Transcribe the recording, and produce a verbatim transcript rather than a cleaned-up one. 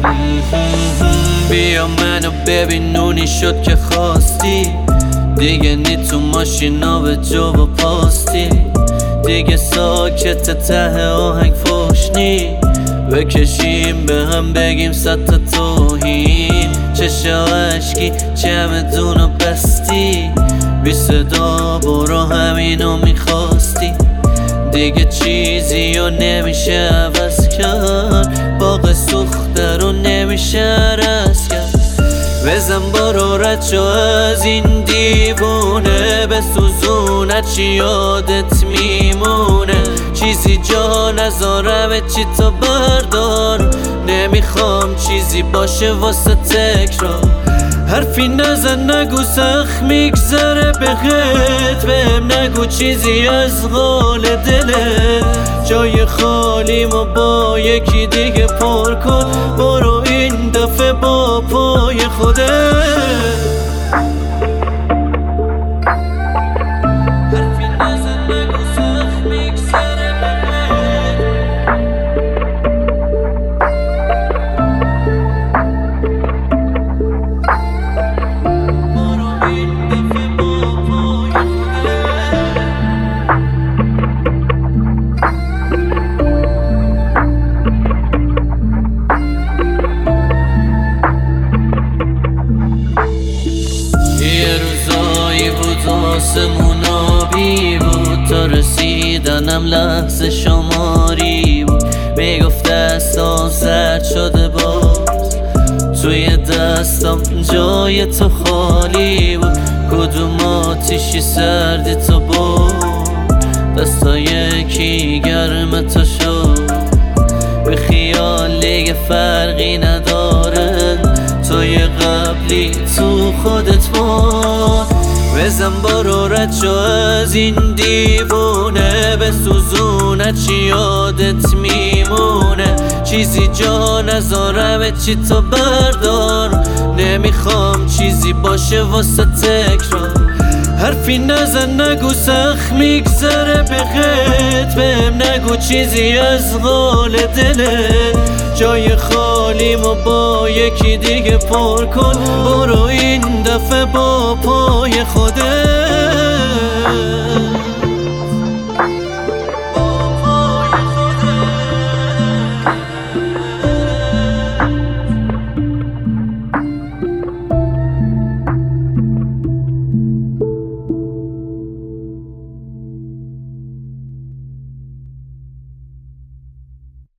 بیا منو ببین نونی شد که خواستی، دیگه نی تو ماشینا به جو و پاستی، دیگه ساکت ته آهنگ فوشنی، بکشیم به هم بگیم صد تا توهین، چشا عشقی چمدونو بستی، بی صدا برو همینو میخواستی، دیگه چیزی رو نمیشه عوض کرد، باغ سوخته رو نمیشه عرض کرد، بزن برو رد شو از این دیوونه، بسوزونت چی یادت میمونه، چیزی جا نذارم چی تو بردار، نمیخوام چیزی باشه واسه تکرار، حرفی نزن نگو سخت میگذره بهت، بهم نگو چیزی از قال دلت، جای خالیمو با یکی دیگه پر کن، برو این دفعه با پای خودت. حرفی نزن نگو سخت میگذره بهت، برو این دفعه با پای خودت. یه روزایی بود آسمون آبی بود، تا رسیدنم لحظه شماری بود، میگفت دستام سرد شده باز، توی دستام جای تو خالی بود، کدوم آتیشی سردی تو بود، دستا یکی گرم تو شد، به خیال دیگه فرقی نداره، توی قبلی تو خودت بود، بزن برو رد شو از این دیوونه، بسوزونت چی یادت میمونه، چیزی جا نذارم چی تو بردار، نمیخوام چیزی باشه واسه تکرار، حرفی نزن نگو سخت میگذره بهت، بهم نگو چیزی از قال دلت، جای خالیمو با یکی دیگه پر کن، برو این دفعه با پای خودت.